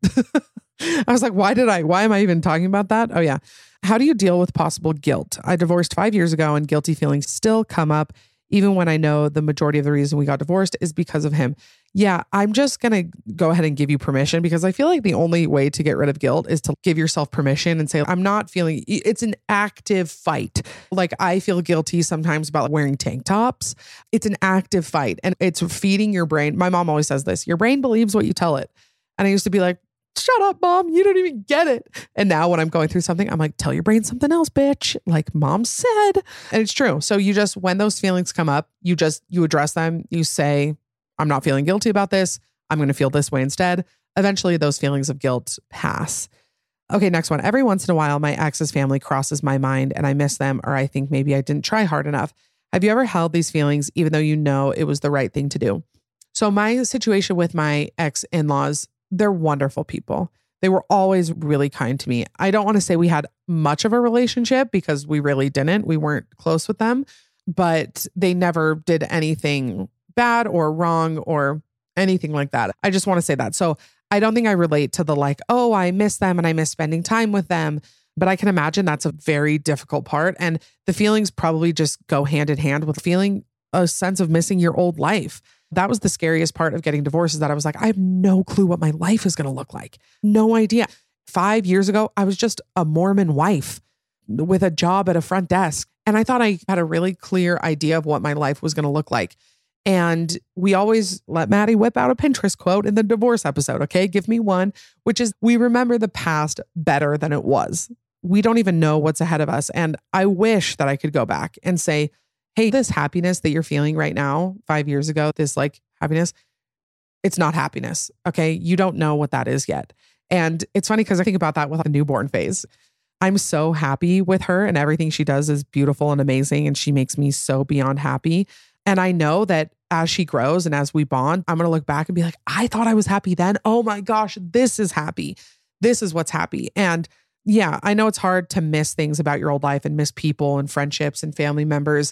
I was like, why did I, why am I even talking about that? Oh yeah. How do you deal with possible guilt? I divorced five years ago and guilty feelings still come up even when I know the majority of the reason we got divorced is because of him. Yeah, I'm just going to go ahead and give you permission because I feel like the only way to get rid of guilt is to give yourself permission and say, I'm not feeling, it's an active fight. Like I feel guilty sometimes about wearing tank tops. It's an active fight and it's feeding your brain. My mom always says this, your brain believes what you tell it. And I used to be like, shut up, mom. You don't even get it. And now when I'm going through something, I'm like, tell your brain something else, bitch. Like mom said. And it's true. So you just, when those feelings come up, you just, you address them. You say, I'm not feeling guilty about this. I'm going to feel this way instead. Eventually those feelings of guilt pass. Okay, next one. Every once in a while, my ex's family crosses my mind and I miss them, or I think maybe I didn't try hard enough. Have you ever held these feelings even though you know it was the right thing to do? So my situation with my ex-in-laws, they're wonderful people. They were always really kind to me. I don't want to say we had much of a relationship because we really didn't. We weren't close with them, but they never did anything bad or wrong or anything like that. I just want to say that. So I don't think I relate to the like, oh, I miss them and I miss spending time with them. But I can imagine that's a very difficult part. And the feelings probably just go hand in hand with feeling a sense of missing your old life. That was the scariest part of getting divorced is that I was like, I have no clue what my life is going to look like. No idea. Five years ago, I was just a Mormon wife with a job at a front desk. And I thought I had a really clear idea of what my life was going to look like. And we always let Maddie whip out a Pinterest quote in the divorce episode. Okay, give me one, which is we remember the past better than it was. We don't even know what's ahead of us. And I wish that I could go back and say, hey, this happiness that you're feeling right now, five years ago, this like happiness, it's not happiness. Okay. You don't know what that is yet. And it's funny because I think about that with a newborn phase. I'm so happy with her and everything she does is beautiful and amazing. And she makes me so beyond happy. And I know that as she grows and as we bond, I'm going to look back and be like, I thought I was happy then. Oh my gosh, this is happy. This is what's happy. And yeah, I know it's hard to miss things about your old life and miss people and friendships and family members.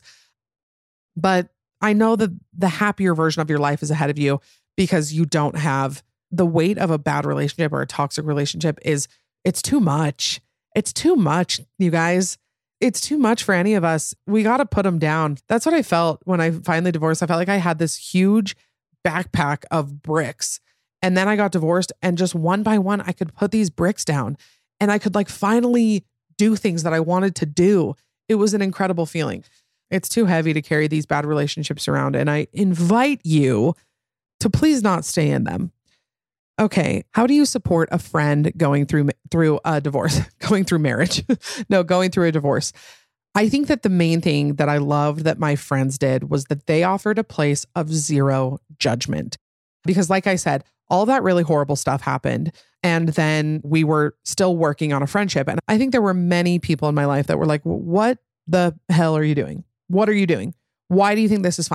But I know that the happier version of your life is ahead of you because you don't have the weight of a bad relationship or a toxic relationship is it's too much. It's too much, you guys. It's too much for any of us. We got to put them down. That's what I felt when I finally divorced. I felt like I had this huge backpack of bricks. And then I got divorced and just one by one, I could put these bricks down and I could like finally do things that I wanted to do. It was an incredible feeling. It's too heavy to carry these bad relationships around. And I invite you to please not stay in them. Okay. How do you support a friend going through, through a divorce, going through marriage? No, going through a divorce. I think that the main thing that I loved that my friends did was that they offered a place of zero judgment. Because like I said, all that really horrible stuff happened. And then we were still working on a friendship. And I think there were many people in my life that were like, what the hell are you doing? What are you doing? Why do you think this is fine?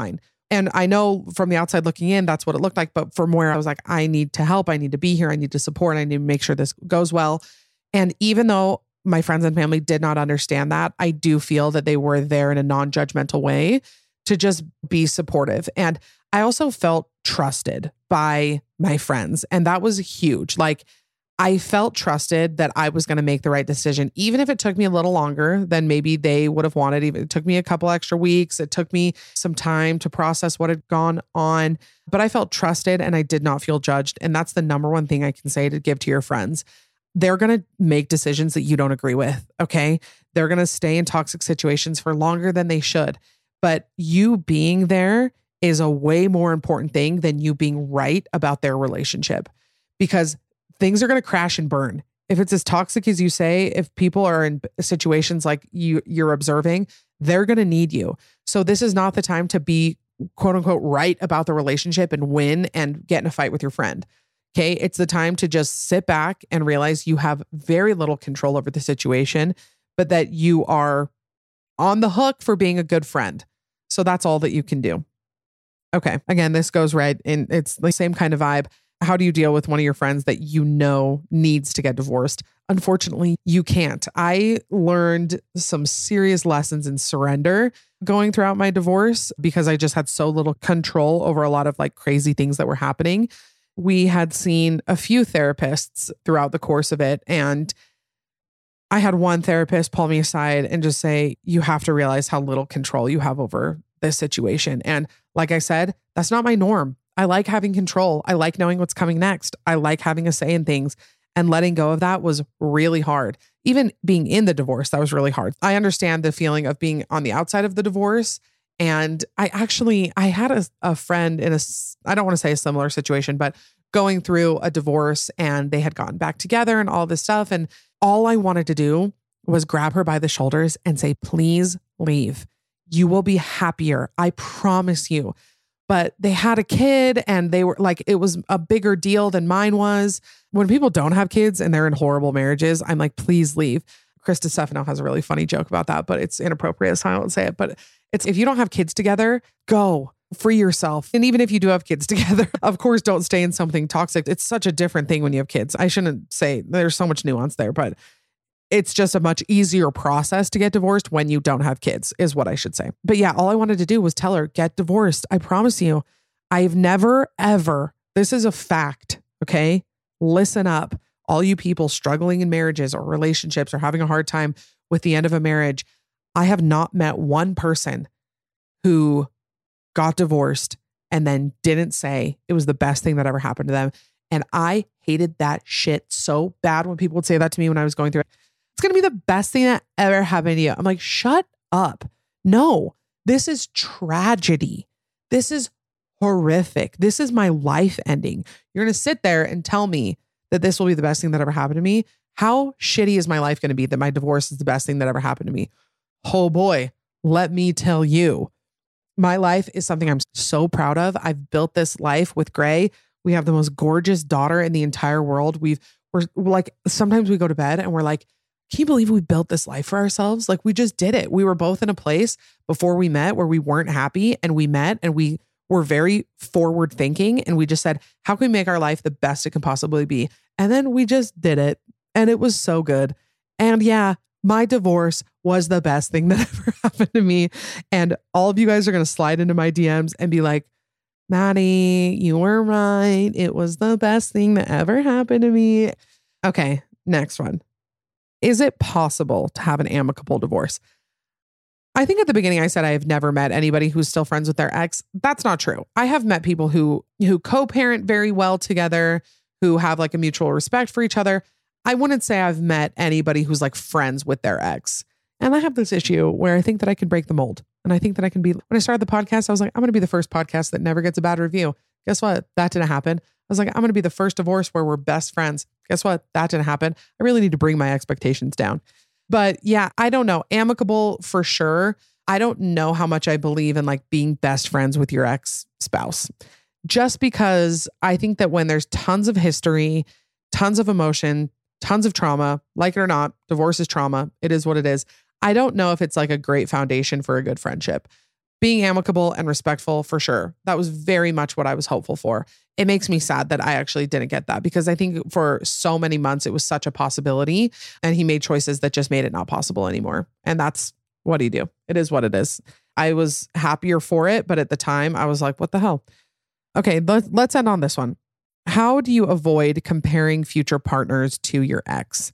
And I know from the outside looking in, that's what it looked like. But from where I was like, I need to help, I need to be here, I need to support, I need to make sure this goes well. And even though my friends and family did not understand that, I do feel that they were there in a non-judgmental way to just be supportive. And I also felt trusted by my friends. And that was huge. Like, I felt trusted that I was going to make the right decision, even if it took me a little longer than maybe they would have wanted. Even it took me a couple extra weeks. It took me some time to process what had gone on, but I felt trusted and I did not feel judged. And that's the number one thing I can say to give to your friends. They're going to make decisions that you don't agree with. Okay. They're going to stay in toxic situations for longer than they should, but you being there is a way more important thing than you being right about their relationship, because things are going to crash and burn. If it's as toxic as you say, if people are in situations like you, you're observing, they're going to need you. So this is not the time to be quote unquote right about the relationship and win and get in a fight with your friend. Okay. It's the time to just sit back and realize you have very little control over the situation, but that you are on the hook for being a good friend. So that's all that you can do. Okay. Again, this goes right in, it's the same kind of vibe. How do you deal with one of your friends that you know needs to get divorced? Unfortunately, you can't. I learned some serious lessons in surrender going throughout my divorce because I just had so little control over a lot of like crazy things that were happening. We had seen a few therapists throughout the course of it. And I had one therapist pull me aside and just say, you have to realize how little control you have over this situation. And like I said, that's not my norm. I like having control. I like knowing what's coming next. I like having a say in things, and letting go of that was really hard. Even being in the divorce, that was really hard. I understand the feeling of being on the outside of the divorce. And I actually, I had a, a friend in a, I don't want to say a similar situation, but going through a divorce, and they had gotten back together and all this stuff. And all I wanted to do was grab her by the shoulders and say, please leave. You will be happier. I promise you. But they had a kid, and they were like, it was a bigger deal than mine was. When people don't have kids and they're in horrible marriages, I'm like, please leave. Krista Stefano has a really funny joke about that, but it's inappropriate, so I won't say it. But it's, if you don't have kids together, go free yourself. And even if you do have kids together, of course, don't stay in something toxic. It's such a different thing when you have kids. I shouldn't say there's so much nuance there, but it's just a much easier process to get divorced when you don't have kids, is what I should say. But yeah, all I wanted to do was tell her, get divorced. I promise you, I've never, ever, this is a fact, okay? Listen up. All you people struggling in marriages or relationships or having a hard time with the end of a marriage, I have not met one person who got divorced and then didn't say it was the best thing that ever happened to them. And I hated that shit so bad when people would say that to me when I was going through it. It's going to be the best thing that ever happened to you. I'm like, shut up. No, this is tragedy. This is horrific. This is my life ending. You're going to sit there and tell me that this will be the best thing that ever happened to me. How shitty is my life going to be that my divorce is the best thing that ever happened to me? Oh boy, let me tell you, my life is something I'm so proud of. I've built this life with Gray. We have the most gorgeous daughter in the entire world. We've, we're, we're like, sometimes we go to bed and we're like, can you believe we built this life for ourselves? Like, we just did it. We were both in a place before we met where we weren't happy, and we met and we were very forward thinking. And we just said, how can we make our life the best it can possibly be? And then we just did it. And it was so good. And yeah, my divorce was the best thing that ever happened to me. And all of you guys are going to slide into my D Ms and be like, Maddie, you were right. It was the best thing that ever happened to me. Okay, next one. Is it possible to have an amicable divorce? I think at the beginning I said I have never met anybody who's still friends with their ex. That's not true. I have met people who who co-parent very well together, who have like a mutual respect for each other. I wouldn't say I've met anybody who's like friends with their ex. And I have this issue where I think that I can break the mold. And I think that I can be, when I started the podcast, I was like, I'm going to be the first podcast that never gets a bad review. Guess what? That didn't happen. I was like, I'm going to be the first divorce where we're best friends. Guess what? That didn't happen. I really need to bring my expectations down. But yeah, I don't know. Amicable for sure. I don't know how much I believe in like being best friends with your ex-spouse. Just because I think that when there's tons of history, tons of emotion, tons of trauma, like it or not, divorce is trauma. It is what it is. I don't know if it's like a great foundation for a good friendship. being amicable and respectful for sure. That was very much what I was hopeful for. It makes me sad that I actually didn't get that because I think for so many months it was such a possibility and he made choices that just made it not possible anymore. And that's what do you do? It is what it is. I was happier for it, but at the time I was like, what the hell? Okay, let, let's end on this one. How do you avoid comparing future partners to your ex?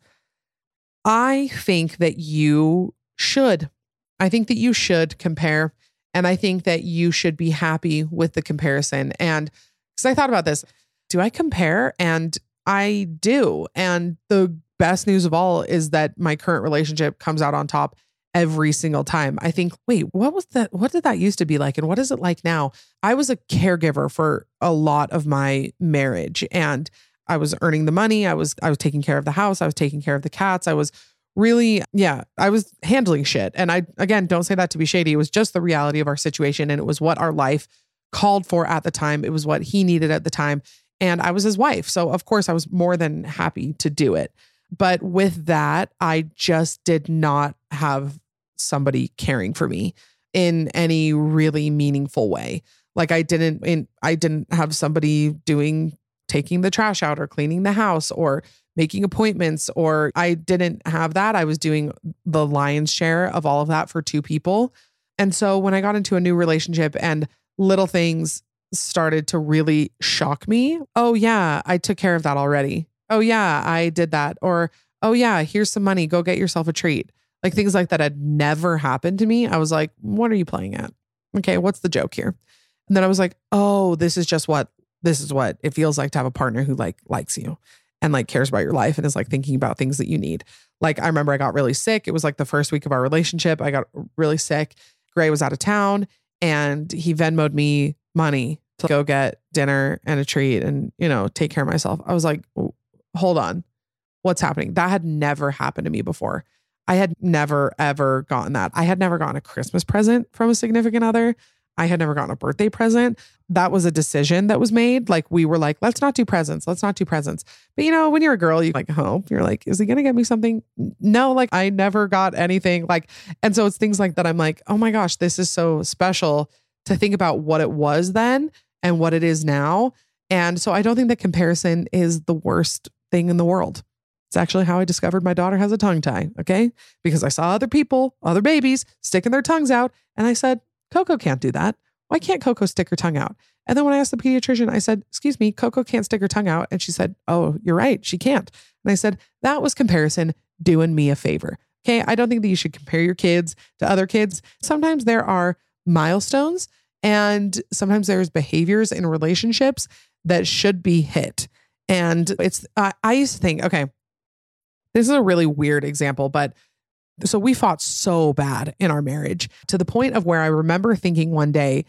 I think that you should. I think that you should compare. And I think that you should be happy with the comparison. And because I thought about this, do I compare? And I do. And the best news of all is that my current relationship comes out on top every single time. I think, wait, what was that? What did that used to be like? And what is it like now? I was a caregiver for a lot of my marriage and I was earning the money. I was, I was taking care of the house. I was taking care of the cats. I was really, yeah, I was handling shit. And I, again, don't say that to be shady. It was just the reality of our situation. And it was what our life called for at the time. It was what he needed at the time. And I was his wife. So of course I was more than happy to do it. But with that, I just did not have somebody caring for me in any really meaningful way. Like I didn't, in, I didn't have somebody doing, taking the trash out or cleaning the house or making appointments, or I didn't have that. I was doing the lion's share of all of that for two people. And so when I got into a new relationship and little things started to really shock me, oh yeah, I took care of that already. Oh yeah, I did that. Or, oh yeah, here's some money, go get yourself a treat. Like things like that had never happened to me. I was like, what are you playing at? Okay, what's the joke here? And then I was like, oh, this is just what, this is what it feels like to have a partner who like likes you and like cares about your life and is like thinking about things that you need. Like I remember I got really sick. It was like the first week of our relationship. I got really sick. Gray was out of town and he Venmo'd me money to go get dinner and a treat and, you know, take care of myself. I was like, hold on, what's happening? That had never happened to me before. I had never, ever gotten that. I had never gotten a Christmas present from a significant other. I had never gotten a birthday present. That was a decision that was made. Like we were like, let's not do presents. Let's not do presents. But you know, when you're a girl, you like hope you're like, is he going to get me something? No, like I never got anything like, and so it's things like that. I'm like, oh my gosh, this is so special to think about what it was then and what it is now. And so I don't think that comparison is the worst thing in the world. It's actually how I discovered my daughter has a tongue tie. Okay. Because I saw other people, other babies sticking their tongues out. And I said, Coco can't do that. Why can't Coco stick her tongue out? And then when I asked the pediatrician, I said, excuse me, Coco can't stick her tongue out. And she said, oh, you're right. She can't. And I said, that was comparison doing me a favor. Okay. I don't think that you should compare your kids to other kids. Sometimes there are milestones and sometimes there's behaviors in relationships that should be hit. And it's, uh, I used to think, okay, this is a really weird example, but so we fought so bad in our marriage to the point of where I remember thinking one day,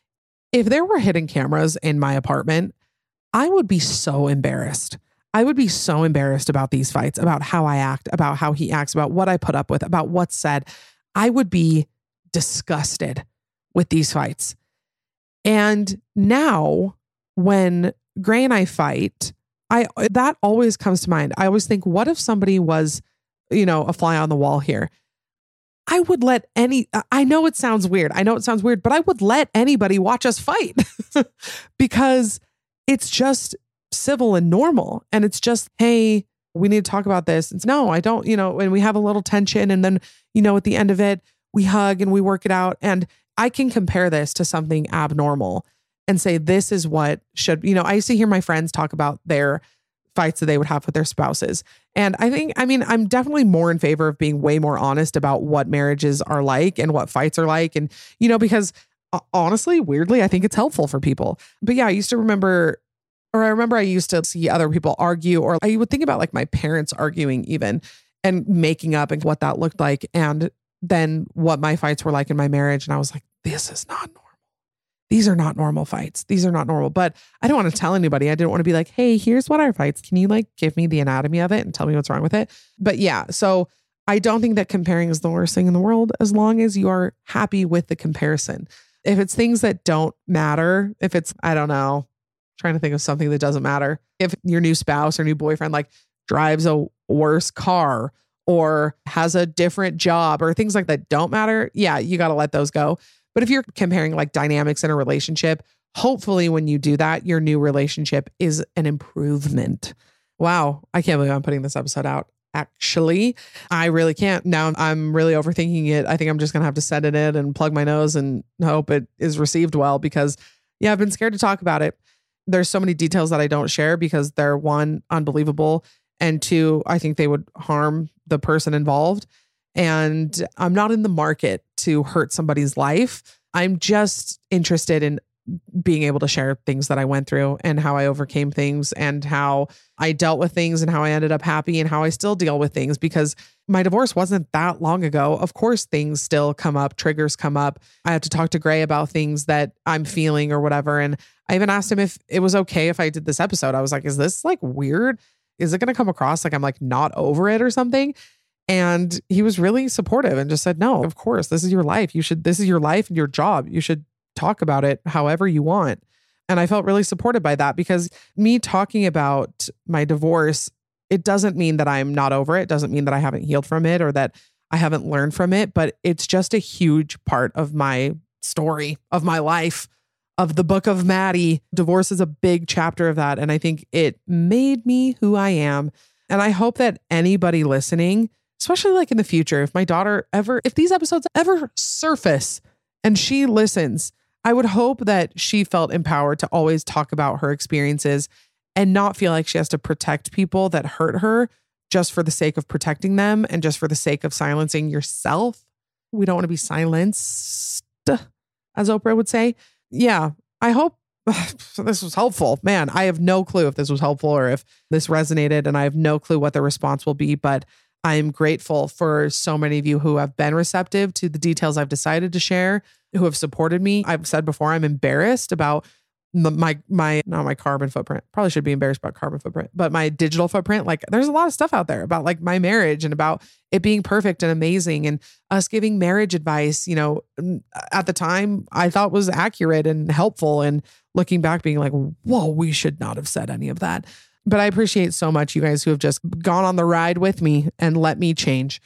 if there were hidden cameras in my apartment, I would be so embarrassed. I would be so embarrassed about these fights, about how I act, about how he acts, about what I put up with, about what's said. I would be disgusted with these fights. And now when Gray and I fight, I that always comes to mind. I always think, what if somebody was, you know, a fly on the wall here? I would let any, I know it sounds weird. I know it sounds weird, but I would let anybody watch us fight because it's just civil and normal. And it's just, hey, we need to talk about this. It's no, I don't, you know, and we have a little tension and then, you know, at the end of it, we hug and we work it out. And I can compare this to something abnormal and say, this is what should, you know, I used to hear my friends talk about their fights that they would have with their spouses. And I think, I mean, I'm definitely more in favor of being way more honest about what marriages are like and what fights are like. And, you know, because uh, honestly, weirdly, I think it's helpful for people. But yeah, I used to remember, or I remember I used to see other people argue, or I would think about like my parents arguing even and making up and what that looked like. And then what my fights were like in my marriage. And I was like, this is not normal. These are not normal fights. These are not normal. But I don't want to tell anybody. I didn't want to be like, hey, here's what our fights. Can you like give me the anatomy of it and tell me what's wrong with it? But yeah, so I don't think that comparing is the worst thing in the world as long as you are happy with the comparison. If it's things that don't matter, if it's, I don't know, trying to think of something that doesn't matter. If your new spouse or new boyfriend like drives a worse car or has a different job or things like that don't matter, yeah, you got to let those go. But if you're comparing like dynamics in a relationship, hopefully when you do that, your new relationship is an improvement. Wow. I can't believe I'm putting this episode out. Actually, I really can't. Now I'm really overthinking it. I think I'm just going to have to set it in and plug my nose and hope it is received well because, yeah, I've been scared to talk about it. There's so many details that I don't share because they're one, unbelievable, and two, I think they would harm the person involved. And I'm not in the market to hurt somebody's life. I'm just interested in being able to share things that I went through and how I overcame things and how I dealt with things and how I ended up happy and how I still deal with things because my divorce wasn't that long ago. Of course, things still come up, triggers come up. I have to talk to Gray about things that I'm feeling or whatever. And I even asked him if it was okay if I did this episode. I was like, is this like weird? Is it going to come across like I'm like not over it or something? And he was really supportive and just said, no, of course, this is your life. You should, this is your life and your job. You should talk about it however you want. And I felt really supported by that because me talking about my divorce, it doesn't mean that I'm not over it. It doesn't mean that I haven't healed from it or that I haven't learned from it, but it's just a huge part of my story, of my life, of the book of Maddie. Divorce is a big chapter of that. And I think it made me who I am. And I hope that anybody listening, especially like in the future, if my daughter ever, if these episodes ever surface and she listens, I would hope that she felt empowered to always talk about her experiences and not feel like she has to protect people that hurt her just for the sake of protecting them and just for the sake of silencing yourself. We don't want to be silenced, as Oprah would say. Yeah, I hope this was helpful. Man, I have no clue if this was helpful or if this resonated, and I have no clue what the response will be, but I am grateful for so many of you who have been receptive to the details I've decided to share, who have supported me. I've said before, I'm embarrassed about my, my, not my carbon footprint. Probably should be embarrassed about carbon footprint, but my digital footprint. Like there's a lot of stuff out there about like my marriage and about it being perfect and amazing and us giving marriage advice, you know, at the time I thought was accurate and helpful, and looking back being like, whoa, we should not have said any of that. But I appreciate so much you guys who have just gone on the ride with me and let me change.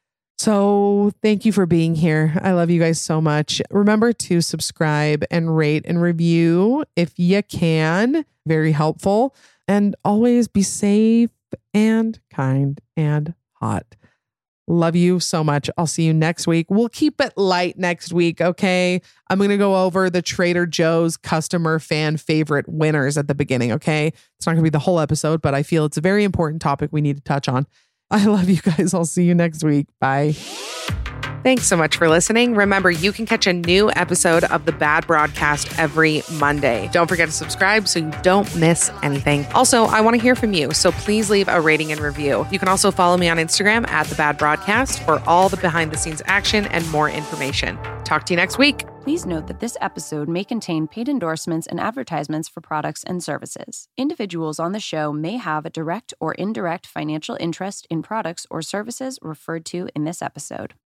So thank you for being here. I love you guys so much. Remember to subscribe and rate and review if you can. Very helpful. And always be safe and kind and hot. Love you so much. I'll see you next week. We'll keep it light next week, okay? I'm going to go over the Trader Joe's customer fan favorite winners at the beginning, okay? It's not going to be the whole episode, but I feel it's a very important topic we need to touch on. I love you guys. I'll see you next week. Bye. Thanks so much for listening. Remember, you can catch a new episode of The Bad Broadcast every Monday. Don't forget to subscribe so you don't miss anything. Also, I want to hear from you, so please leave a rating and review. You can also follow me on Instagram at The Bad Broadcast for all the behind-the-scenes action and more information. Talk to you next week. Please note that this episode may contain paid endorsements and advertisements for products and services. Individuals on the show may have a direct or indirect financial interest in products or services referred to in this episode.